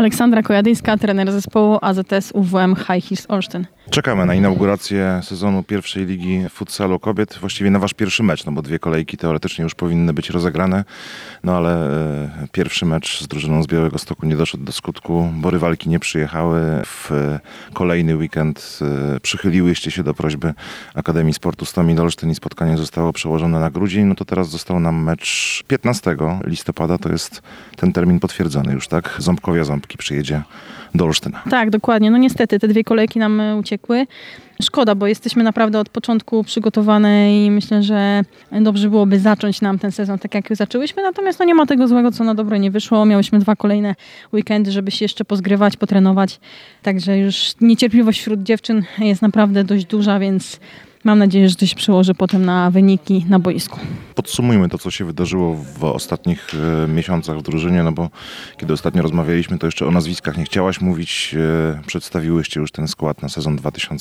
Aleksandra Kojadyńska, trener zespołu AZS UWM High Hills Olsztyn. Czekamy na inaugurację sezonu pierwszej ligi futsalu kobiet, właściwie na wasz pierwszy mecz, no bo 2 kolejki teoretycznie już powinny być rozegrane, no ale pierwszy mecz z drużyną z Białegostoku nie doszedł do skutku, bo rywalki nie przyjechały. W kolejny weekend przychyliłyście się do prośby Akademii Sportu Stomil Olsztyn i spotkanie zostało przełożone na grudzień, no to teraz został nam mecz 15 listopada, to jest ten termin potwierdzony już, tak? Ząbkowia-Ząbki przyjedzie do Olsztyna. Tak, dokładnie. No niestety te 2 kolejki nam uciekły. Szkoda, bo jesteśmy naprawdę od początku przygotowane i myślę, że dobrze byłoby zacząć nam ten sezon tak, jak zaczęłyśmy. Natomiast nie ma tego złego, co na dobre nie wyszło. Miałyśmy 2 kolejne weekendy, żeby się jeszcze pozgrywać, potrenować. Także już niecierpliwość wśród dziewczyn jest naprawdę dość duża, więc mam nadzieję, że to się przełoży potem na wyniki na boisku. Podsumujmy to, co się wydarzyło w ostatnich miesiącach w drużynie, no bo kiedy ostatnio rozmawialiśmy, to jeszcze o nazwiskach nie chciałaś mówić. Przedstawiłyście już ten skład na sezon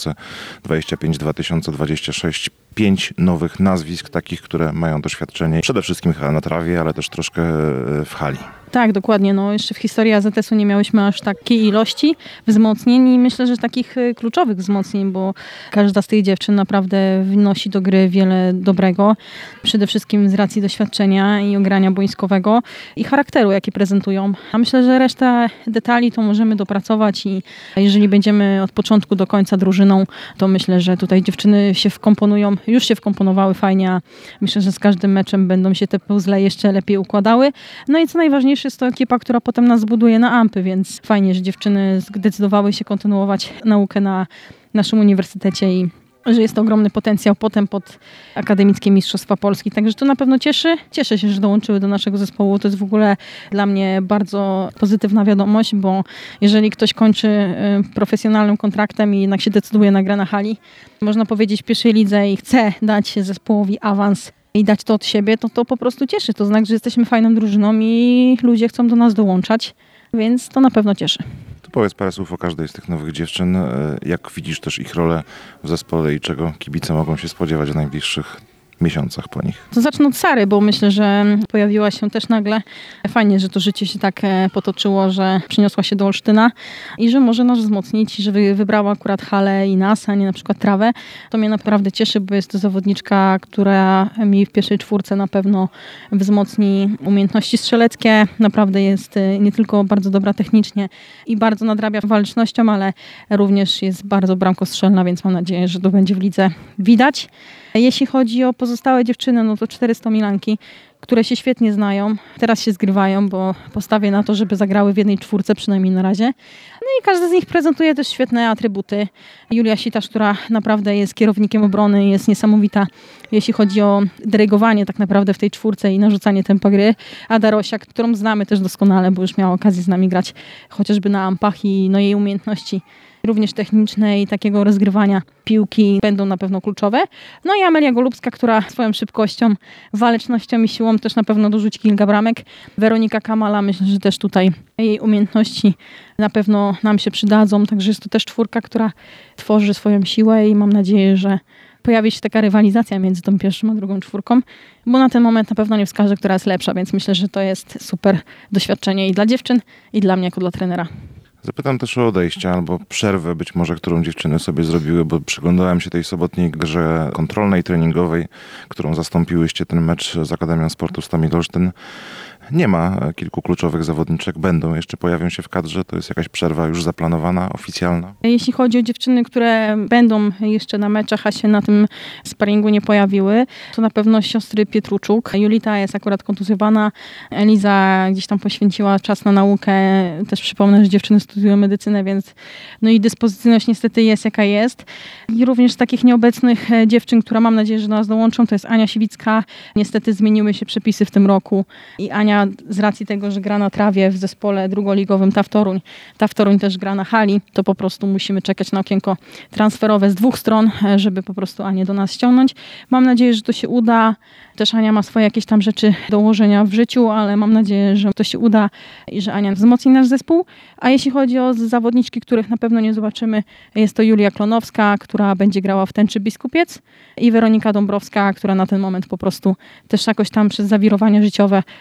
2025-2026. 5 nowych nazwisk, takich, które mają doświadczenie przede wszystkim chyba na trawie, ale też troszkę w hali. Tak, dokładnie. No, jeszcze w historii AZS-u nie miałyśmy aż takiej ilości wzmocnień i myślę, że takich kluczowych wzmocnień, bo każda z tych dziewczyn naprawdę wnosi do gry wiele dobrego. Przede wszystkim z racji doświadczenia i ogrania boiskowego i charakteru, jaki prezentują. A myślę, że resztę detali to możemy dopracować i jeżeli będziemy od początku do końca drużyną, to myślę, że tutaj dziewczyny się wkomponują, już się wkomponowały fajnie, a myślę, że z każdym meczem będą się te puzzle jeszcze lepiej układały. No i co najważniejsze, jest to ekipa, która potem nas zbuduje na ampy, więc fajnie, że dziewczyny zdecydowały się kontynuować naukę na naszym uniwersytecie i że jest to ogromny potencjał potem pod Akademickie Mistrzostwa Polski. Także to na pewno cieszy. Cieszę się, że dołączyły do naszego zespołu. To jest w ogóle dla mnie bardzo pozytywna wiadomość, bo jeżeli ktoś kończy profesjonalnym kontraktem i jednak się decyduje na grę na hali, można powiedzieć w pierwszej lidze i chce dać zespołowi awans i dać to od siebie, to po prostu cieszy. To znak, że jesteśmy fajną drużyną i ludzie chcą do nas dołączać, więc to na pewno cieszy. To powiedz parę słów o każdej z tych nowych dziewczyn. Jak widzisz też ich rolę w zespole i czego kibice mogą się spodziewać w najbliższych miesiącach po nich? To zacznę od Sary, bo myślę, że pojawiła się też nagle. Fajnie, że to życie się tak potoczyło, że przyniosła się do Olsztyna i że może nas wzmocnić, że wybrała akurat halę i nas, a nie na przykład trawę. To mnie naprawdę cieszy, bo jest to zawodniczka, która mi w pierwszej 4 na pewno wzmocni umiejętności strzeleckie. Naprawdę jest nie tylko bardzo dobra technicznie i bardzo nadrabia walecznością, ale również jest bardzo bramkostrzelna, więc mam nadzieję, że to będzie w lidze widać. Jeśli chodzi o pozostałe dziewczyny, no to 400 Milanki, które się świetnie znają. Teraz się zgrywają, bo postawię na to, żeby zagrały w 1/4 przynajmniej na razie. No i każda z nich prezentuje też świetne atrybuty. Julia Sitasz, która naprawdę jest kierownikiem obrony, jest niesamowita, jeśli chodzi o dyrygowanie tak naprawdę w tej 4 i narzucanie tempa gry. Ada Rosiak, którą znamy też doskonale, bo już miała okazję z nami grać chociażby na ampach i no, jej umiejętności również techniczne i takiego rozgrywania piłki będą na pewno kluczowe. No i Amelia Golubska, która swoją szybkością, walecznością i siłą też na pewno dorzuci kilka bramek. Weronika Kamala, myślę, że też tutaj jej umiejętności na pewno nam się przydadzą. Także jest to też 4, która tworzy swoją siłę i mam nadzieję, że pojawi się taka rywalizacja między tą pierwszą a drugą 4, bo na ten moment na pewno nie wskaże, która jest lepsza, więc myślę, że to jest super doświadczenie i dla dziewczyn, i dla mnie jako dla trenera. Zapytam też o odejścia albo przerwę być może, którą dziewczyny sobie zrobiły, bo przyglądałem się tej sobotniej grze kontrolnej, treningowej, którą zastąpiłyście ten mecz z Akademią Sportu Stomil Olsztyn. Nie ma kilku kluczowych zawodniczek, pojawią się w kadrze, to jest jakaś przerwa już zaplanowana, oficjalna? Jeśli chodzi o dziewczyny, które będą jeszcze na meczach, a się na tym sparingu nie pojawiły, to na pewno siostry Pietruczuk. Julita jest akurat kontuzjowana, Eliza gdzieś tam poświęciła czas na naukę. Też przypomnę, że dziewczyny studiują medycynę, więc no i dyspozycyjność niestety jest jaka jest. I również z takich nieobecnych dziewczyn, które mam nadzieję, że do nas dołączą, to jest Ania Siwicka. Niestety zmieniły się przepisy w tym roku i Ania z racji tego, że gra na trawie w zespole drugoligowym TAF Toruń też gra na hali, to po prostu musimy czekać na okienko transferowe z 2 stron, żeby po prostu Anię do nas ściągnąć. Mam nadzieję, że to się uda. Też Ania ma swoje jakieś tam rzeczy do ułożenia w życiu, ale mam nadzieję, że to się uda i że Ania wzmocni nasz zespół. A jeśli chodzi o zawodniczki, których na pewno nie zobaczymy, jest to Julia Klonowska, która będzie grała w Tęczy Biskupiec i Weronika Dąbrowska, która na ten moment po prostu też jakoś tam przez zawirowania życiowe zrezygnuje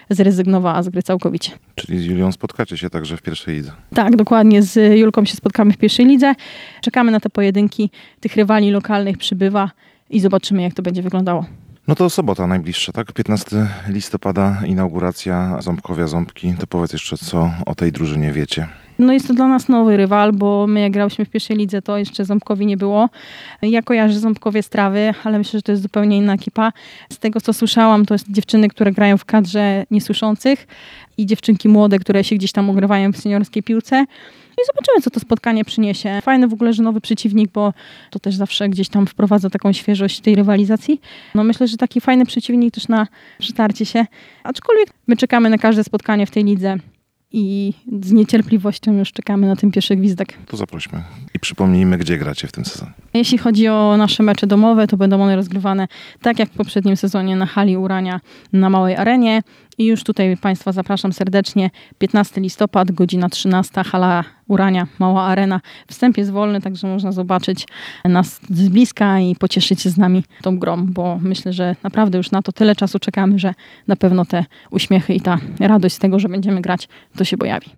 zrezygnował z gry całkowicie. Czyli z Julią spotkacie się także w pierwszej lidze. Tak, dokładnie. Z Julką się spotkamy w pierwszej lidze. Czekamy na te pojedynki. Tych rywali lokalnych przybywa i zobaczymy, jak to będzie wyglądało. No to sobota najbliższa, tak? 15 listopada, inauguracja Ząbkowia-Ząbki. To powiedz jeszcze, co o tej drużynie wiecie. No jest to dla nas nowy rywal, bo my jak grałyśmy w pierwszej lidze, to jeszcze Ząbkowi nie było. Ja kojarzę Ząbkowie z Trawy, ale myślę, że to jest zupełnie inna ekipa. Z tego, co słyszałam, to jest dziewczyny, które grają w kadrze niesłyszących i dziewczynki młode, które się gdzieś tam ogrywają w seniorskiej piłce. I zobaczymy, co to spotkanie przyniesie. Fajne w ogóle, że nowy przeciwnik, bo to też zawsze gdzieś tam wprowadza taką świeżość tej rywalizacji. No myślę, że taki fajny przeciwnik też na przetarcie się. Aczkolwiek my czekamy na każde spotkanie w tej lidze i z niecierpliwością już czekamy na ten pierwszy gwizdek. To zaprośmy i przypomnijmy, gdzie gracie w tym sezonie. Jeśli chodzi o nasze mecze domowe, to będą one rozgrywane tak jak w poprzednim sezonie na hali Urania na Małej Arenie. I już tutaj Państwa zapraszam serdecznie. 15 listopad, godzina 13, hala Urania, Mała Arena. Wstęp jest wolny, także można zobaczyć nas z bliska i pocieszyć się z nami tą grą, bo myślę, że naprawdę już na to tyle czasu czekamy, że na pewno te uśmiechy i ta radość z tego, że będziemy grać, to się pojawi.